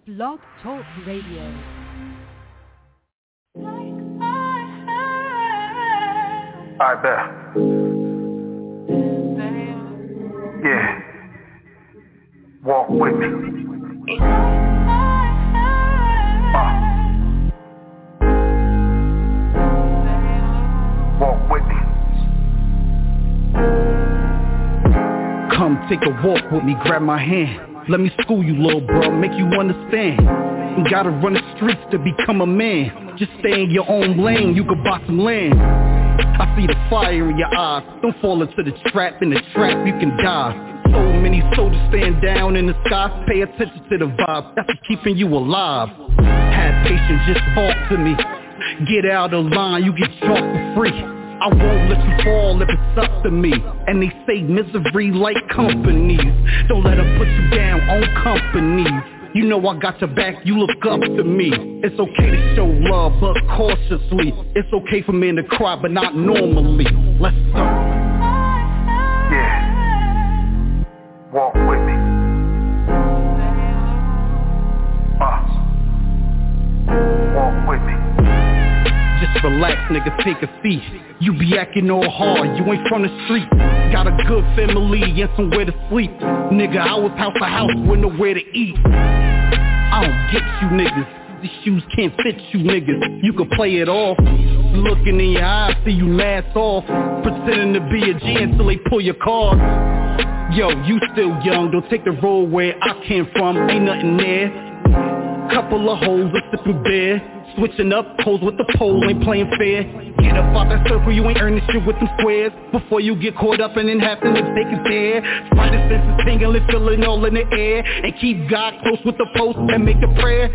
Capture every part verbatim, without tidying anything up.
Blog Talk Radio. I bet. Yeah. Walk with me. Uh. Walk with me. Come take a walk with me, grab my hand. Let me school you, little bro, make you understand. You gotta run the streets to become a man. Just stay in your own lane, you could buy some land. I see the fire in your eyes. Don't fall into the trap, in the trap you can die. So many soldiers stand down in the sky. Pay attention to the vibe, that's what's keeping you alive. Have patience, just talk to me. Get out of line, you get drunk for free. I won't let you fall if it's up to me. And they say misery like companies. Don't let them put you down on companies. You know I got your back, you look up to me. It's okay to show love, but cautiously. It's okay for men to cry, but not normally. Let's go. Yeah. Walk with me. Uh. Walk with me. Just relax, nigga, take a seat. You be acting all hard, you ain't from the street. Got a good family and somewhere to sleep. Nigga, I was house to house with nowhere to eat. I don't get you niggas, these shoes can't fit you niggas. You can play it off, looking in your eyes, see you mask off. Pretending to be a G until they pull your card. Yo, you still young, don't take the road where I came from, ain't nothing there. Couple of hoes, a sipping beer. Switching up, pose with the pole, ain't playing fair. Get up out that circle, you ain't earning shit with them squares. Before you get caught up and then have to take it there. Spider senses tingling, feeling all in the air. And keep God close with the post and make a prayer.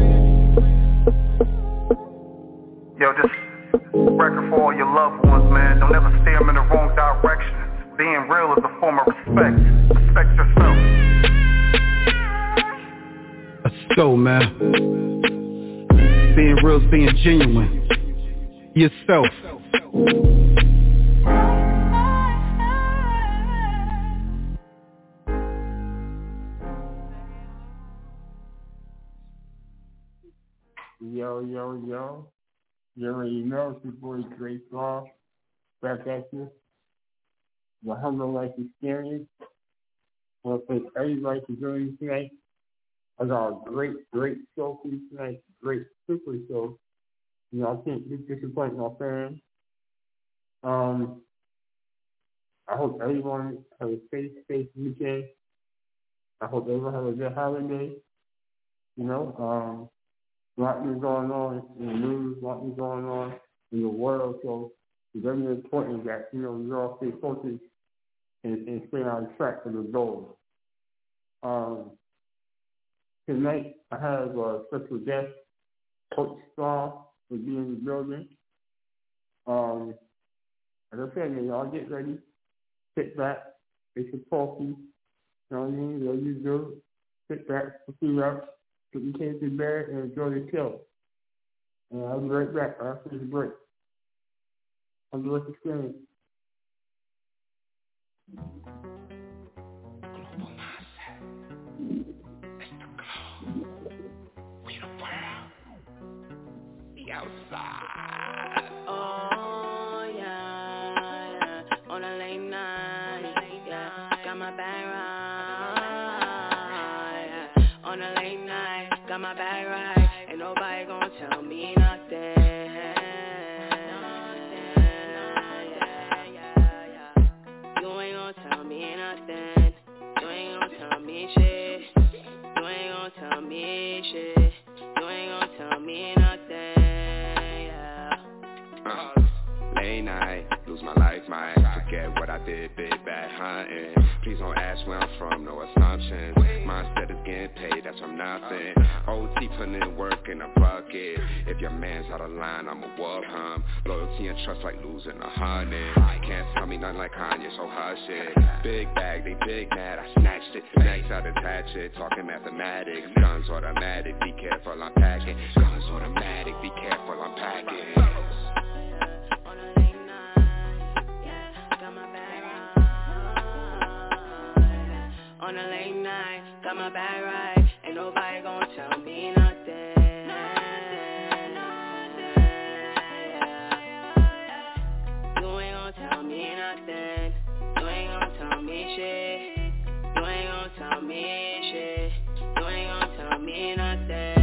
Yo, this record for all your loved ones, man. Don't ever steer them in the wrong direction. Being real is a form of respect. Respect yourself. Let's go, man. Being real is being genuine. Yourself. Yo, yo, yo. You already know it's your boy Dre Saw. Back at you. The Hunger Life Experience. I want to thank everybody for joining me tonight. I got a great, great show for you tonight. Great, super show. You know, I can't be disappointing my fans. Um, I hope everyone has a safe, safe weekend. I hope everyone has a good holiday. You know, um, a lot is going on in the news, a lot is going on in the world. So it's very important that, you know, we all stay focused and, and stay on track for the goal. Um, Tonight, I have a special guest, Coach Straw, will be in the building. Um, as I said, man, y'all get ready, sit back, make some coffee, you know what I mean, what you do, sit back, put feet up, put your kids in bed, and enjoy the show. And I'll be right back after this break. Hunger Life Experience. Outside. Oh yeah, yeah, on a late night, yeah, got my bag right, yeah. On a late night, got my bag right, ain't nobody gonna tell me nothing, yeah, yeah, yeah. You ain't gonna tell me nothing, you ain't gonna tell me shit, you ain't gonna tell me shit, you ain't gonna tell me nothing. Uh, late night, lose my life, might forget what I did, big bad hunting. Please don't ask where I'm from, no assumptions. Mindset is getting paid, that's from nothing. O T putting in work in a bucket. If your man's out of line, I'ma walk him. Loyalty and trust like losing a hundred. Can't tell me nothing like Kanye, so hush it. Big bag, they big mad, I snatched it. Next I detach it, talking mathematics. Guns automatic, be careful I'm packing. Guns automatic, be careful I'm packing. On a late night, got my bag right, ain't Ain't nobody gonna tell me nothing. You ain't gonna tell me nothing. You ain't gonna tell me shit. You ain't gonna tell me shit. You ain't gonna tell me nothing.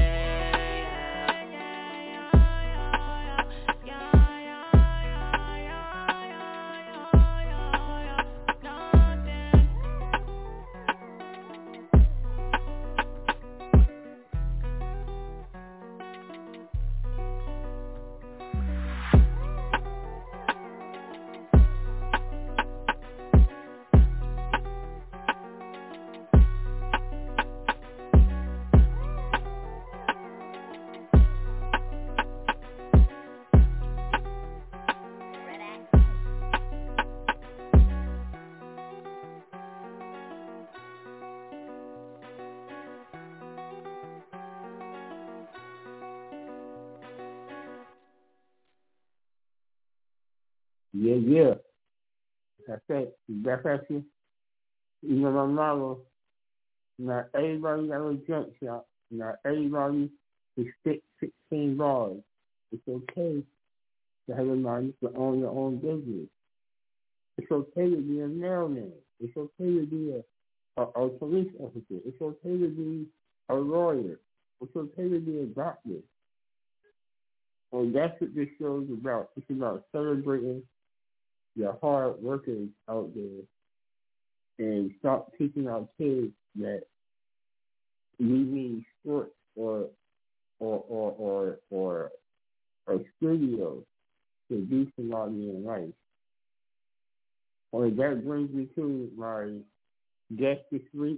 Yeah, yeah. That's it. That's actually, you know, my mama, not everybody got a jump shot. Not everybody is stick sixteen bars. It's okay to have a money to own your own business. It's okay to be a mailman. It's okay to be a, a, a police officer. It's okay to be a lawyer. It's okay to be a doctor. And that's what this show is about. It's about celebrating the hard workers out there and stop teaching our kids that we need sports or or or or or, or studios to do somebody in life. Well, that brings me to my guest this week.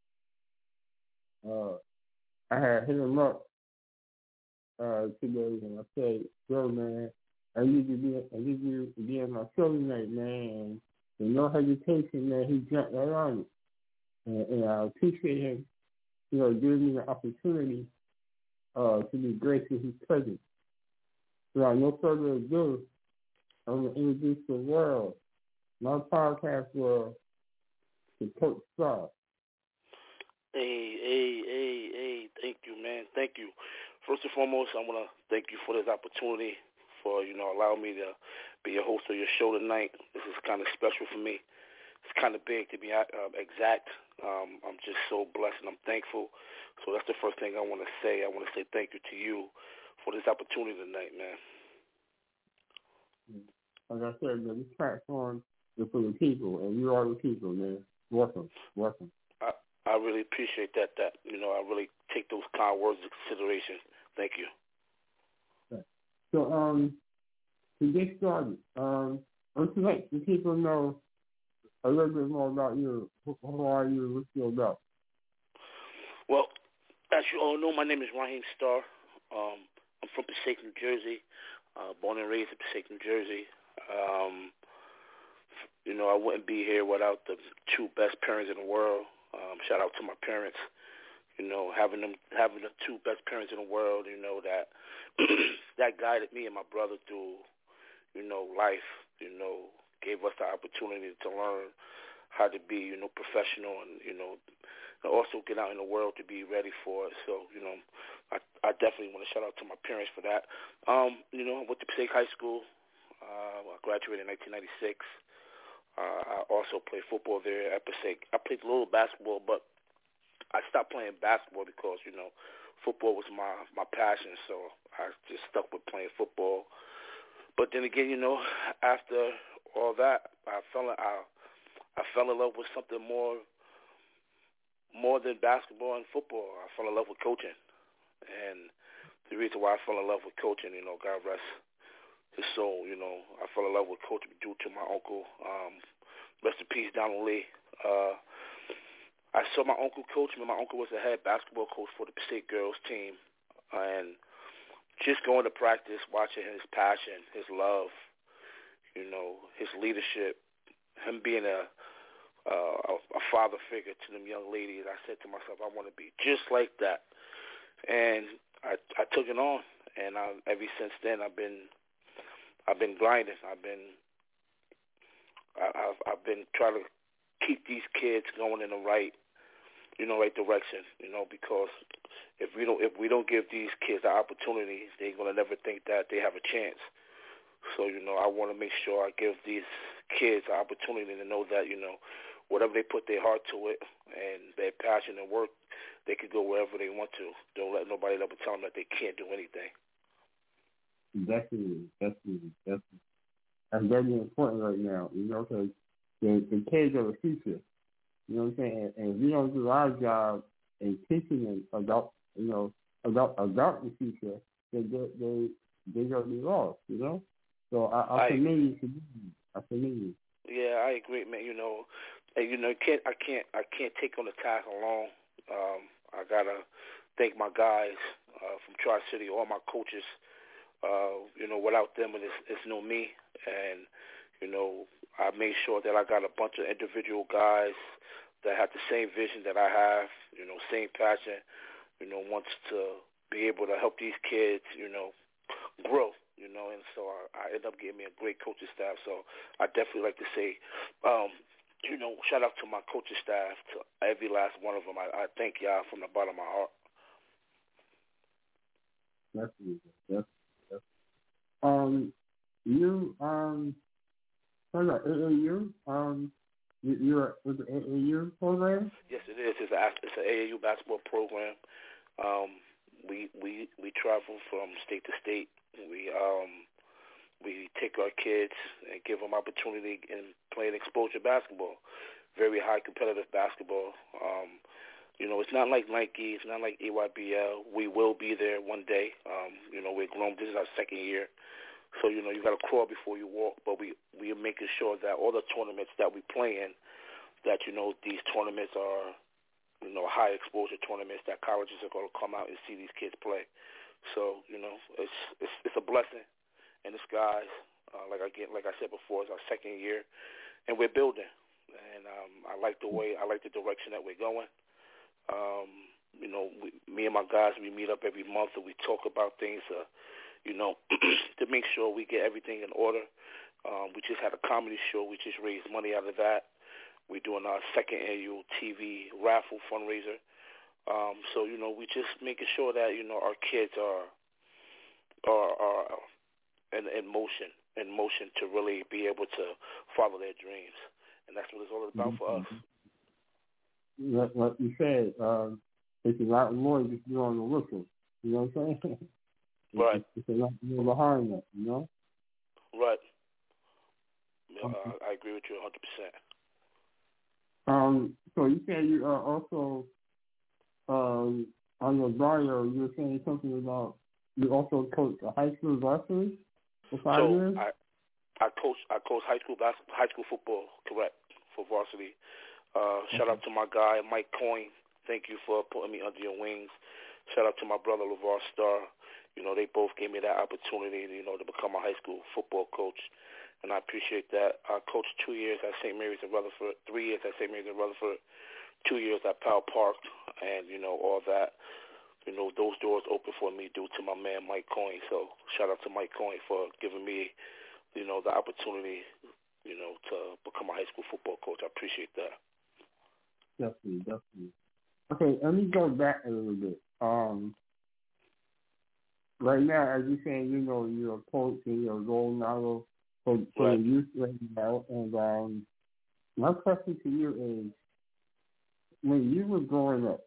Uh, I had hit him up uh, today and I said, "Yo, man, I need to be I need you to be on my show tonight, man." And with no hesitation, man, he jumped right on it. And, and I appreciate him, you know, giving me the opportunity uh, to be graced with his presence. Without no further ado, I'm going to introduce the world, my podcast world, to Coach Star. Hey, hey, hey, hey, thank you, man. Thank you. First and foremost, I want to thank you for this opportunity, for, you know, allowing me to be a host of your show tonight. This is kind of special for me. It's kind of big to be uh, exact. Um, I'm just so blessed and I'm thankful. So that's the first thing I want to say. I want to say thank you to you for this opportunity tonight, man. Like I said, man, this platform is for the people, and you are the people, man. Welcome, welcome. I, I really appreciate that, that, you know, I really take those kind words into consideration. Thank you. Okay. So, um, to get started, um, I would like the people know a little bit more about you. Who are you? What's your about? Well, as you all know, my name is Raheem Starr. Um, I'm from Passaic, New Jersey, uh, born and raised in Passaic, New Jersey. Um, you know, I wouldn't be here without the two best parents in the world. Um, shout out to my parents. You know, having them, having the two best parents in the world. You know that that guided me and my brother through, you know, life. You know, gave us the opportunity to learn how to be, you know, professional and, you know, and also get out in the world to be ready for it. So, you know, I, I definitely want to shout out to my parents for that. Um, you know, I went to Passaic High School. Uh, I graduated in nineteen ninety-six. Uh, I also played football there at Passaic. I played a little basketball, but I stopped playing basketball because, you know, football was my, my passion, so I just stuck with playing football. But then again, you know, after all that, I fell in, I, I fell in love with something more more than basketball and football. I fell in love with coaching. And the reason why I fell in love with coaching, you know, God rest his soul, you know, I fell in love with coaching due to my uncle. Um, rest in peace, Donald Lee. Uh, I saw my uncle coach me. My uncle was the head basketball coach for the Passaic girls team. And just going to practice, watching his passion, his love, you know, his leadership, him being a, uh, a father figure to them young ladies, I said to myself, I want to be just like that. And I, I took it on. And I, ever since then, I've been I've been grinding. I've been I, I've, I've been trying to keep these kids going in the right you know, right direction, you know, because if we don't if we don't give these kids the opportunity, they're gonna never think that they have a chance. So, you know, I want to make sure I give these kids the opportunity to know that, you know, whatever they put their heart to it and their passion and work, they could go wherever they want to. Don't let nobody ever tell them that they can't do anything. Definitely, definitely, definitely. That's very important right now, you know, because the, the kids are the future. You know what I'm saying? And, and if we don't do our job in teaching them about, you know, about about the future, then they they they're gonna be lost. You know. So I, I commend you. I commend you. Yeah, I agree, man. You know, and, you know, can't I can't I can't take on the task alone. Um, I gotta thank my guys uh, from Tri-City, all my coaches. Uh, you know, without them, it's, it's no me. And you know, I made sure that I got a bunch of individual guys that have the same vision that I have, you know, same passion, you know, wants to be able to help these kids, you know, grow, you know, and so I, I ended up getting me a great coaching staff. So I definitely like to say, um, you know, shout out to my coaching staff, to every last one of them. I, I thank y'all from the bottom of my heart. Definitely, definitely. Um, you, um, hold on, A A U, um, You, you're with the A A U program? Yes, it is. It's, a, it's an A A U basketball program. Um, we we we travel from state to state. We um we take our kids and give them opportunity in playing exposure basketball, very high competitive basketball. Um, you know, it's not like Nike. It's not like A Y B L. We will be there one day. Um, you know, we're grown. This is our second year. So, you know, you got to crawl before you walk, but we, we are making sure that all the tournaments that we play in, that, you know, these tournaments are, you know, high exposure tournaments that colleges are going to come out and see these kids play. So, you know, it's it's, it's a blessing in disguise. Uh, like I get, like I said before, it's our second year, and we're building. And um, I like the way, I like the direction that we're going. Um, you know, we, me and my guys, we meet up every month and we talk about things. Uh, you know, to make sure we get everything in order. Um, we just had a comedy show. We just raised money out of that. We're doing our second annual T V raffle fundraiser. Um, so, you know, we just making sure that, you know, our kids are are, are in, in motion, in motion to really be able to follow their dreams. And that's what it's all about for us. Like, like you said, um, it's a lot more just doing the whistle. You know what I'm saying? Right. It's a lot more behind that, you know? Right. Yeah, okay. I, I agree with you one hundred percent. Um, so you said you are also, um, on your bio, you were saying something about you also coach a high school varsity for five so years? I, I coach I coach high school basketball, high school football, correct, for varsity. Uh, shout okay. out to my guy, Mike Coyne. Thank you for putting me under your wings. Shout out to my brother, LeVar Starr. You know, they both gave me that opportunity, you know, to become a high school football coach, and I appreciate that. I coached two years at Saint Mary's in Rutherford, three years at Saint Mary's in Rutherford, two years at Powell Park, and, you know, all that. You know, those doors open for me due to my man, Mike Coyne. So shout out to Mike Coyne for giving me, you know, the opportunity, you know, to become a high school football coach. I appreciate that. Definitely, definitely. Okay, let me go back a little bit. Um, right now, as you're saying, you know, you're a coach and you're a role model for, for right. the youth right now. And um, my question to you is, when you were growing up,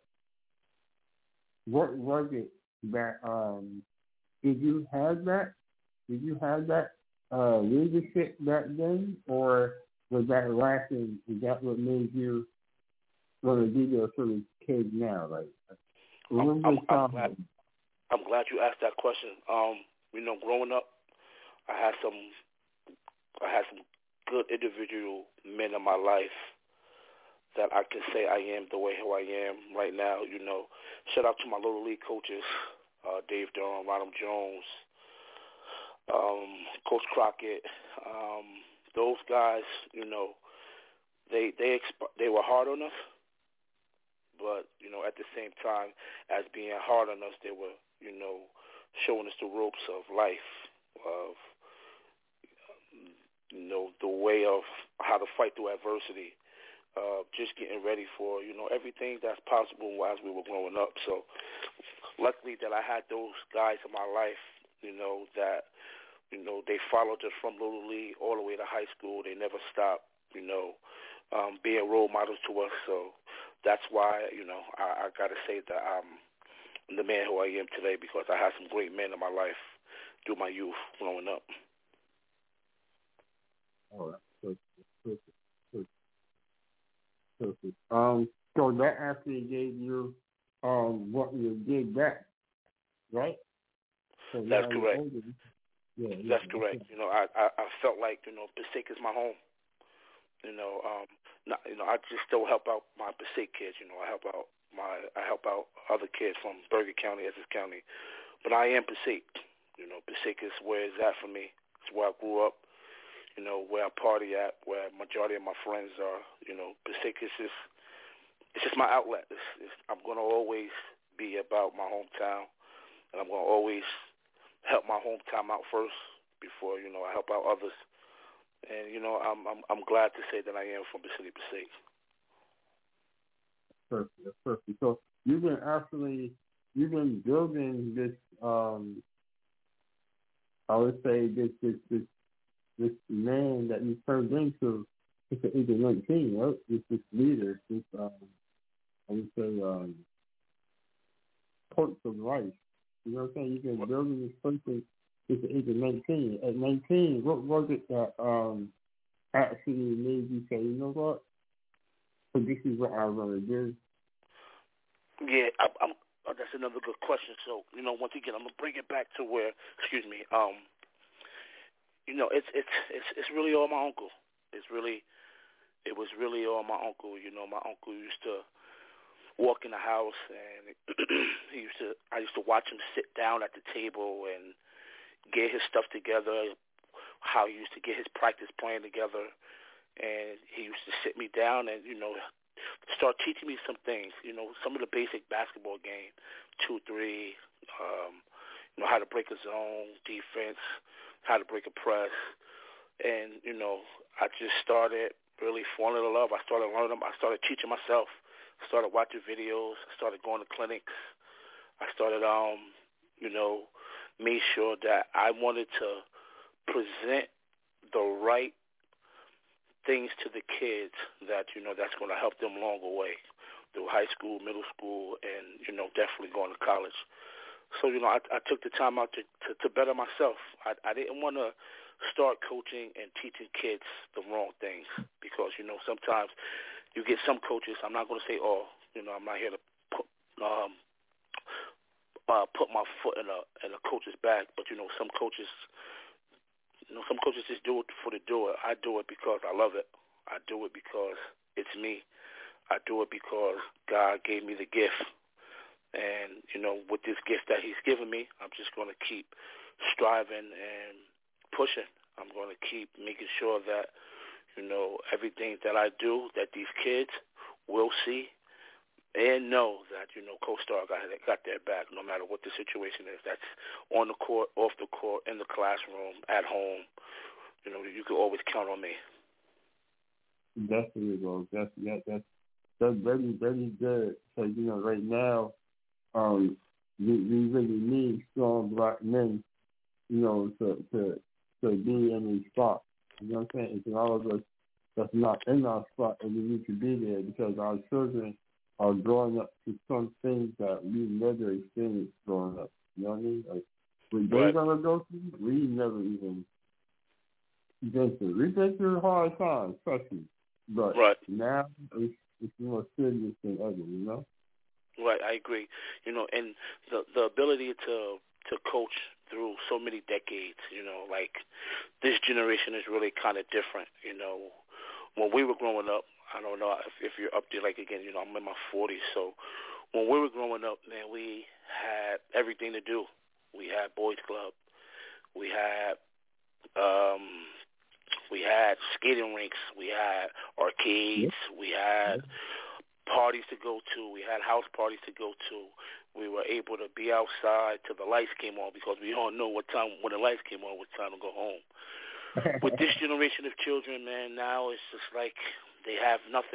what was it that, um, did you have that? Did you have that uh, leadership back then? Or was that lacking? Is that what made you want to be there for the kids now? Like, I'm, I'm, I'm, glad, I'm glad you asked that question. Um, you know, growing up, I had some, I had some good individual men in my life that I can say I am the way who I am right now. You know, shout out to my little league coaches, uh, Dave Durham, Ronald Jones, um, Coach Crockett. Um, those guys, you know, they they exp- they were hard on us. But, you know, at the same time, as being hard on us, they were, you know, showing us the ropes of life, of, you know, the way of how to fight through adversity. uh, just getting ready for, you know, everything that's possible as we were growing up. So luckily that I had those guys in my life, you know, that, you know, they followed us from Little League all the way to high school. They never stopped, you know, um, being role models to us. So that's why, you know, I, I got to say that I'm the man who I am today, because I had some great men in my life through my youth growing up. All right. Perfect. Perfect. Perfect. Perfect. Um, so that actually gave you um, what you did back, right? So That's correct. Yeah, yeah, that's correct. You know, I, I, I felt like, you know, Passaic is my home. You know, um, not, you know, I just still help out my Passaic kids. You know, I help out my, I help out other kids from Bergen County, Essex County, but I am Passaic. You know, Passaic is where it's at for me. It's where I grew up. You know, where I party at, where majority of my friends are. You know, Passaic is just, it's just my outlet. It's, it's, I'm going to always be about my hometown, and I'm going to always help my hometown out first before, you know, I help out others. And, you know, I'm I'm, I'm glad to say that I am from the city of Passaic. Perfect. That's perfect. So you've been actually, you've been building this, um, I would say, this, this, this, this man that you turned into at the age of nineteen, right? This, this leader, this, um, I would say, um, coach of life. You know what I'm saying? You've been building this person at the age of nineteen. At nineteen, what was it that um, actually made you say, you know what? So this is what I want to do? Yeah, I, I'm, oh, that's another good question. So, you know, once again, I'm going to bring it back to where, excuse me, um, you know, it's it's it's it's really all my uncle. It's really, it was really all my uncle. You know, my uncle used to walk in the house, and he used to. I used to watch him sit down at the table and get his stuff together. How he used to get his practice plan together, and he used to sit me down and, you know, start teaching me some things. You know, some of the basic basketball game, two, three. Um, you know, how to break a zone, defense, how to break a press. And, you know, I just started really falling in love. I started learning. I started teaching myself. I started watching videos. I started going to clinics. I started, um, you know, made sure that I wanted to present the right things to the kids that, you know, that's going to help them along the way through high school, middle school, and, you know, definitely going to college. So, you know, I, I took the time out to, to, to better myself. I, I didn't want to start coaching and teaching kids the wrong things because, you know, sometimes you get some coaches, I'm not going to say all, you know, I'm not here to put, um, uh, put my foot in a, in a coach's back, but, you know, some coaches, you know, some coaches just do it for the do it. I do it because I love it. I do it because it's me. I do it because God gave me the gift. And, you know, with this gift that he's given me, I'm just going to keep striving and pushing. I'm going to keep making sure that, you know, everything that I do, that these kids will see and know that, you know, CoStar got, got their back no matter what the situation is. That's on the court, off the court, in the classroom, at home. You know, you can always count on me. Definitely, bro. That's, that, that's, that's very, very good. So, you know, right now, Um, we, we really need strong black men, you know, to to to be in a spot. You know what I'm saying? It's a lot of us that's not in our spot, and we need to be there because our children are growing up to some things that we never experienced growing up. You know what I mean? Like, what they're Right. gonna go through, we never even been through. We've been through hard times, trust me. But right. now it's it's more serious than ever. You know? Right, I agree. You know, and the the ability to to coach through so many decades, you know, like this generation is really kind of different. You know, when we were growing up, I don't know if, if you're up there, like, again, you know, I'm in my forties, so when we were growing up, man, we had everything to do. We had boys club. We had um, we had skating rinks. We had arcades. We had parties to go to. We had house parties to go to. We were able to be outside till the lights came on because we all know what time, when the lights came on, what time to go home. With this generation of children, man, now it's just like they have nothing.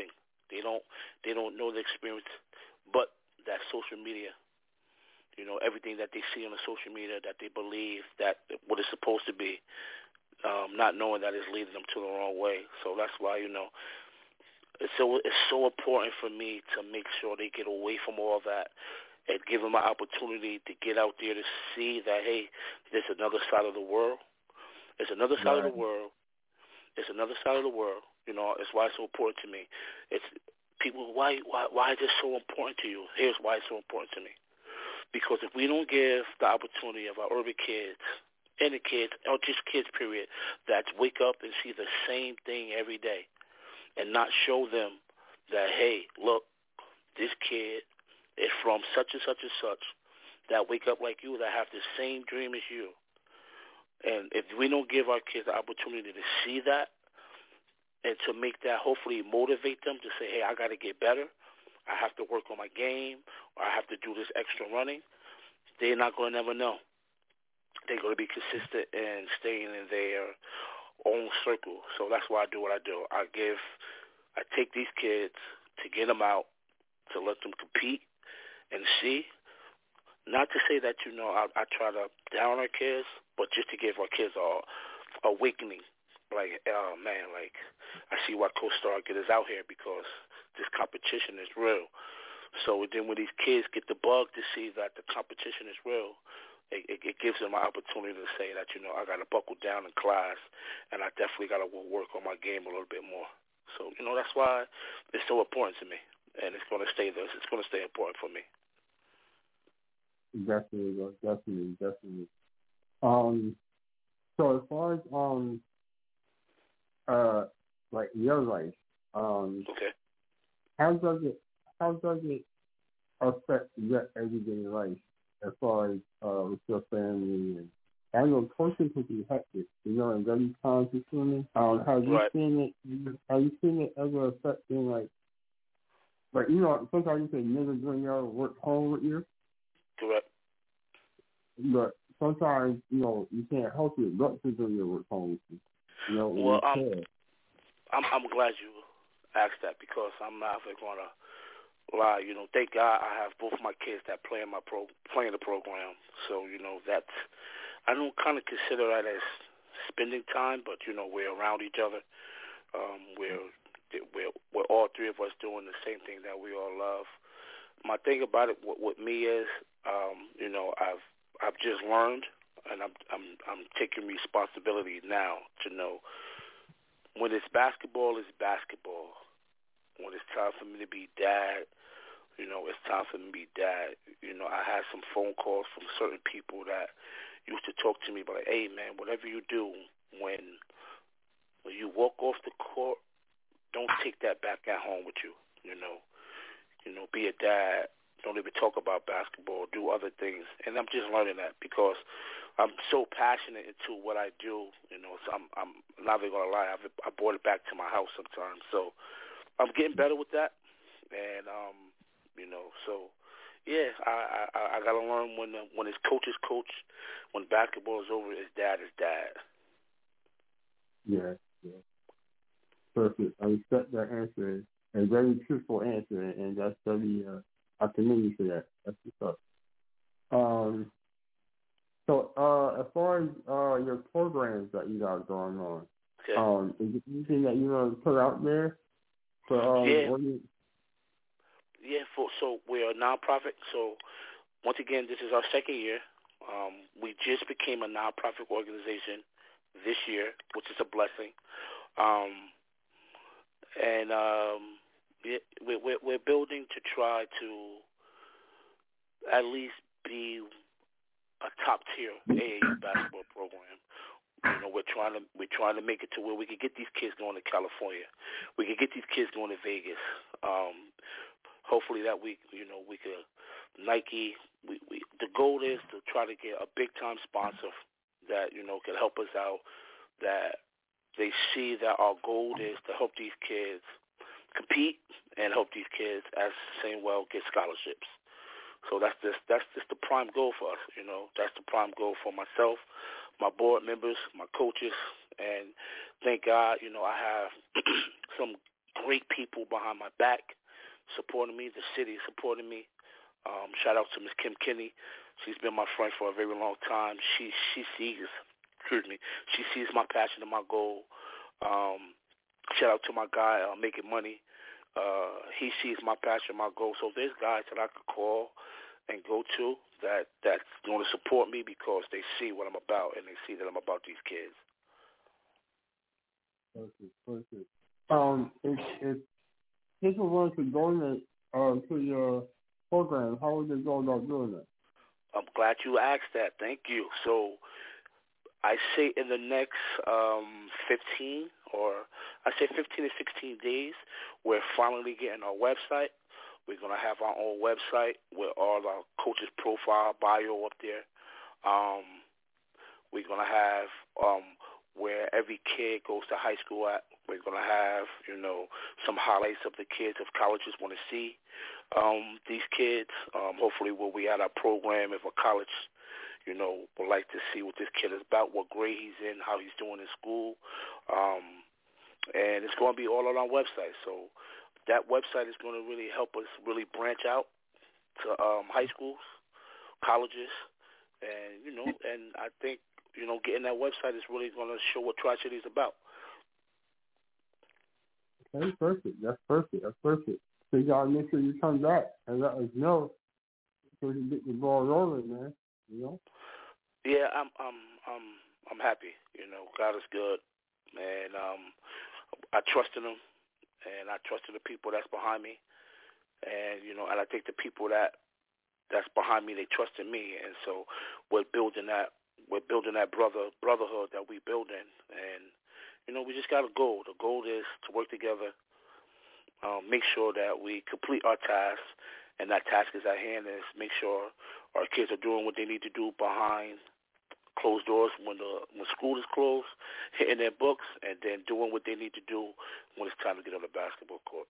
They don't they don't know the experience, but that social media. You know, everything that they see on the social media that they believe that what it's supposed to be, um, not knowing that it's leading them to the wrong way. So that's why, you know, it's so it's so important for me to make sure they get away from all that and give them an opportunity to get out there to see that, hey, there's another side of the world. There's another side right. of the world. There's another side of the world. You know, that's why it's so important to me. It's people, why, why, why is this so important to you? Here's why it's so important to me. Because if we don't give the opportunity of our urban kids, any kids, or just kids, period, that wake up and see the same thing every day and not show them that, hey, look, this kid is from such and such and such that wake up like you, that have the same dream as you. And if we don't give our kids the opportunity to see that and to make that hopefully motivate them to say, hey, I got to get better, I have to work on my game, or I have to do this extra running, they're not going to never know. They're going to be consistent and staying in their own circle. So that's why I do what I do. I give, I take these kids to get them out, to let them compete and see. Not to say that, you know, I, I try to down our kids, but just to give our kids a awakening. Like, oh, man, like, I see why Coach Starkett is out here, because this competition is real. So then when these kids get the bug to see that the competition is real, it, it, it gives them an opportunity to say that, you know, I got to buckle down in class, and I definitely got to work on my game a little bit more. So, you know, that's why it's so important to me, and it's going to stay there. It's going to stay important for me. Definitely, definitely, definitely. Um, so as far as um, uh, like your life, um, okay, how does it how does it affect your everyday life as far as uh with your family? And I know coaching can be hectic, you know, and very time consuming. Um, have you right. seen it? Have you seen it ever affecting like, like you know, sometimes you say niggas bring your work home with you. Correct. But sometimes, you know, you can't help it but to do your work home with you. You know, well, you um, I'm I'm glad you asked that, because I'm not going to lie. You know, thank God I have both my kids that play in my pro play in the program. So, you know, that's, I don't kind of consider that as spending time, but, you know, we're around each other. Um, we're, we're, we're all three of us doing the same thing that we all love. My thing about it with, with me is, um, you know, I've I've just learned, and I'm I'm I'm taking responsibility now to know when it's basketball, it's basketball. When it's time for me to be dad, you know, it's time for me to be dad. You know, I had some phone calls from certain people that used to talk to me about, hey, man, whatever you do, when when you walk off the court, don't take that back at home with you. You know, you know, be a dad. Don't even talk about basketball. Do other things. And I'm just learning that, because I'm so passionate into what I do. You know, so I'm I'm not even gonna lie. I've, I brought it back to my house sometimes. So I'm getting better with that. And um, you know, so yeah, I I, I gotta learn when uh, when it's coach is coach, when basketball is over, it's dad is dad. Yeah, yeah. Perfect. I respect that answer, and very truthful answer, and that's very. Uh, I commend you for that. That's what's up. Um, so uh, as far as uh, your programs that you got going on, okay. um, is there anything that you want to put out there for um, yeah. what you... Yeah, for, so we're a nonprofit. So once again, this is our second year. Um, we just became a nonprofit organization this year, which is a blessing. Um, and um, we're, we're building to try to at least be a top tier A A U basketball program. You know, we're trying to we're trying to make it to where we can get these kids going to California. We can get these kids going to Vegas. Um, hopefully that week, you know, we could Nike. We, we the goal is to try to get a big time sponsor that, you know, can help us out. That they see that our goal is to help these kids compete and help these kids, as saying well, get scholarships. So that's just that's just the prime goal for us. You know, that's the prime goal for myself, my board members, my coaches, and thank God, you know, I have some great people behind my back supporting me. The city is supporting me. Um, shout out to Miss Kim Kinney. She's been my friend for a very long time. She she sees, excuse me, she sees my passion and my goal. Um, shout out to my guy, uh, Making Money. Uh, he sees my passion, my goal. So there's guys that I could call and go to that that's going to support me because they see what I'm about and they see that I'm about these kids. Perfect, perfect. Um, if, if people want to donate uh, to your program, how would they go about doing that? I'm glad you asked that. Thank you. So I say in the next um, fifteen or I say fifteen to sixteen days, we're finally getting our website. We're going to have our own website with all our coaches' profile, bio up there. Um, we're going to have um, where every kid goes to high school at. We're going to have, you know, some highlights of the kids if colleges want to see um, these kids. Um, hopefully we'll be at our program if a college, you know, would like to see what this kid is about, what grade he's in, how he's doing in school. Um, and it's going to be all on our website. So that website is going to really help us really branch out to um, high schools, colleges, and, you know, and I think, you know, getting that website is really going to show what Tri-City is about. Okay, perfect. That's perfect. That's perfect. So you gotta make sure you come back and let us know so we can get the ball rolling, man. You know? Yeah, I'm I'm I'm I'm happy. You know, God is good. And um I trust in him and I trust in the people that's behind me. And, you know, and I think the people that that's behind me, they trust in me, and so we're building that we're building that brother brotherhood that we building. And you know, we just got a goal. The goal is to work together, um, make sure that we complete our tasks, and that task is at hand is make sure our kids are doing what they need to do behind closed doors when the when school is closed, hitting their books, and then doing what they need to do when it's time to get on the basketball court.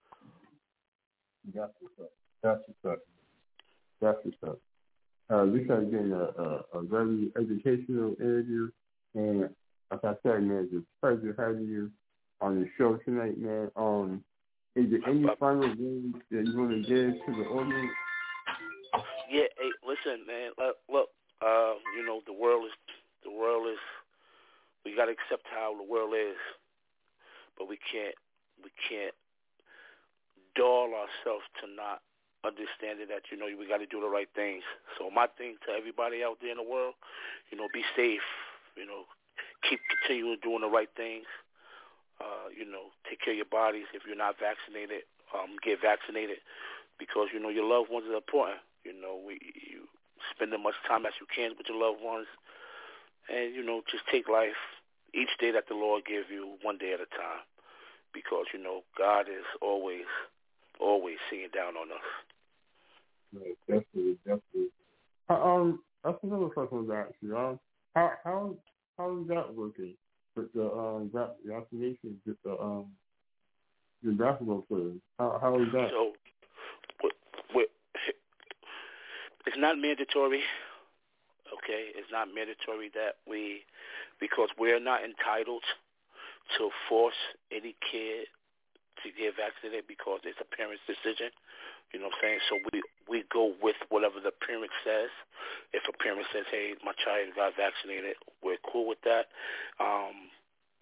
That's what's up. That's what's up. That's what's up. Uh, this has been a, a, a very educational interview, and like I said, man, it's a pleasure having you on the show tonight, man. Um, is there any final words that you want to give to the audience? Yeah, hey, listen, man. Look, look uh, you know, the world is the world is. We got to accept how the world is, but we can't we can't dull ourselves to not understanding that, you know, we got to do the right things. So my thing to everybody out there in the world, you know, be safe, you know, keep continuing doing the right things. Uh, you know, take care of your bodies. If you're not vaccinated, um, get vaccinated because, you know, your loved ones are important. You know, we you spend as much time as you can with your loved ones and, you know, just take life each day that the Lord gives you one day at a time because, you know, God is always, always seeing down on us. Right, definitely, definitely. Uh, um, that's another question to ask you. Um, how how how is that working with the um vac- vaccination with the um the basketball players? How how is that? So, what, what, it's not mandatory. Okay, it's not mandatory that we, because we're not entitled to force any kid to get vaccinated because it's a parent's decision. You know what I'm saying? So we we go with whatever the parent says. If a parent says, hey, my child got vaccinated, we're cool with that. Um,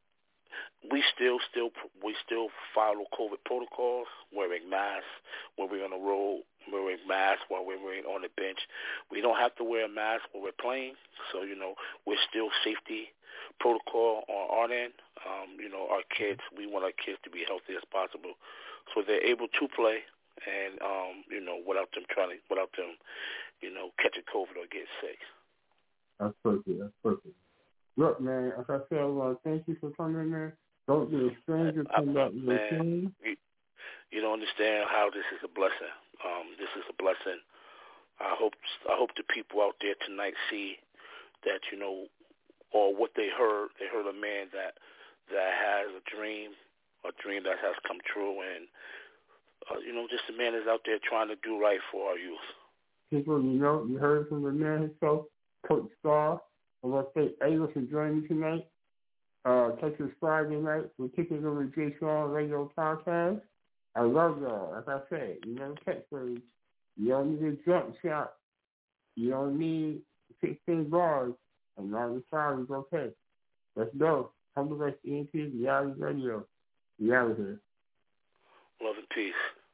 we still still we still follow COVID protocols, wearing masks when we're on the road, wearing masks while we're on the bench. We don't have to wear a mask when we're playing. So, you know, we're still safety protocol on our end. Um, you know, our kids, we want our kids to be healthy as possible. So they're able to play. And, um, you know, without them trying to, without them, you know, catching COVID or getting sick. That's perfect. That's perfect. Look, man, as I said, I want to thank you for coming, man. Don't be a stranger. Come back to your team. You, you don't understand how this is a blessing. Um, this is a blessing. I hope, I hope the people out there tonight see that, you know, or what they heard. They heard a man that that has a dream, a dream that has come true, and. Uh, you know, just a man is out there trying to do right for our youth. People, you know, you heard from the man himself, Coach Starr. I want to say, Ayla, for joining me tonight. Uh, catch us Friday night for Kicking Over J. Sean Radio Podcast. I love y'all. Like I said, you know the catchphrase. You don't need a jump shot. You don't need sixteen bars. And all the time is okay. Let's go. Come to us, E N T, Reality Radio. We out of here. Love and peace.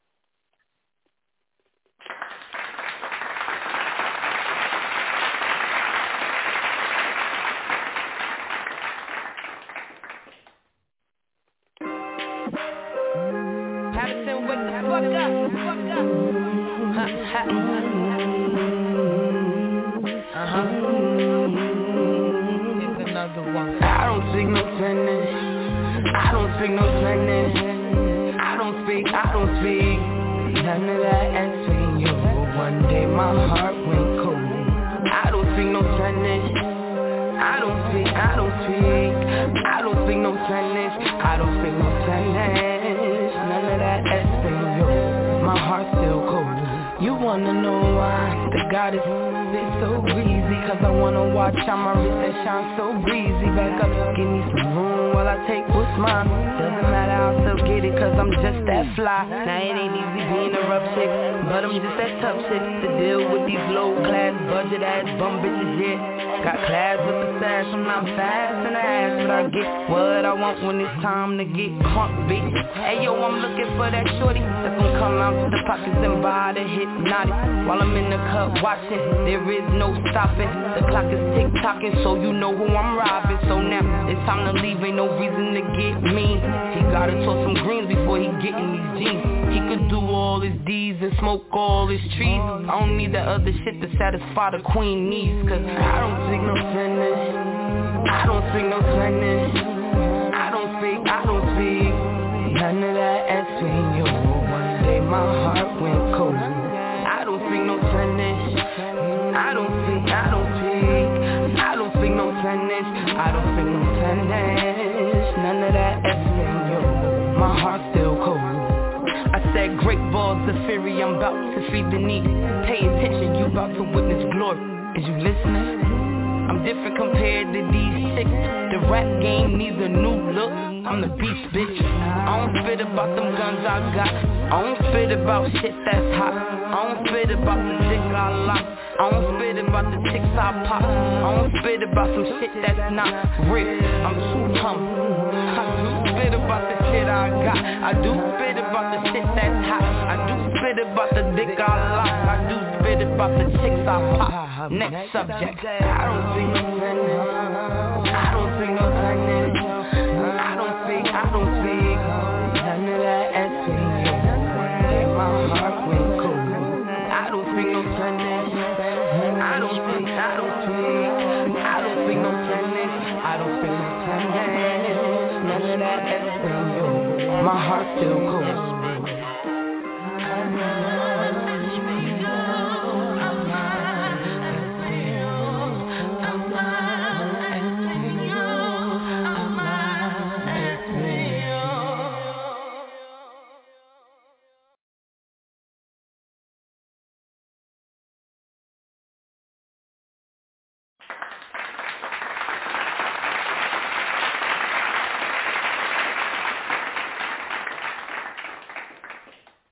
Patterson, wake the fuck up, fuck up. Uh-huh. Here's another one. I don't speak no tennis. I don't speak no tennis. I don't speak, I don't speak none of that S V U. One day my heart went cold. I don't speak no tennis. I don't speak, I don't speak. I don't speak no tennis. I don't speak no tennis. None of that S V U. My heart still cold. You wanna know why the goddess is so breezy? Cause I wanna watch how my wrist that shines so breezy. Back up, give me some room while I take what's mine. Doesn't matter, I'll still get it cause I'm just that fly. Now it ain't easy being a rough chick, but I'm just that tough shit to deal with these low class budget ass bum bitches, yeah. Got class with the sash, I'm not fast in the ass, but I get what I want when it's time to get crunk, bitch. Hey yo, I'm looking for that shorty that's gonna come out to the pockets and buy the hypnotic. While I'm in the cup watching, there is no stopping. The clock is tick-tocking, so you know who I'm robbing. So now, it's time to leave, ain't no reason to get mean. He gotta toss some greens before he get in these jeans. He could do all his deeds and smoke all his trees. I don't need that other shit to satisfy the queen needs. Cause I don't speak no tennis. I don't speak no tennis. I don't speak, I don't speak none of that S V U. One day my heart went cold. I don't speak no tennis. I don't speak, I don't speak. I don't speak no tennis. I don't speak no tennis. None of that S V U. My heart still cold. I said great balls of fury, I'm about to feed the need. Pay attention, you about to witness glory. Is you listening? I'm different compared to these chicks. The rap game needs a new look. I'm the beast, bitch. I don't spit about them guns I got. I don't spit about shit that's hot. I don't spit about the dick I lock. I don't spit about the chicks I pop. I don't spit about some shit that's not real. I'm too humble. I do spit about the shit I got. I do spit about the shit that's hot. I do spit about the dick I lock. I do spit about the chicks I pop. Next subject. I don't speak no tennis. I don't speak no tennis. I don't speak, I don't speak none of that S V U. One day my heart went cold. I don't speak no tennis. I don't speak, I don't speak. I don't speak no tennis. I don't speak no tennis. None of that S V U. My heart still cold.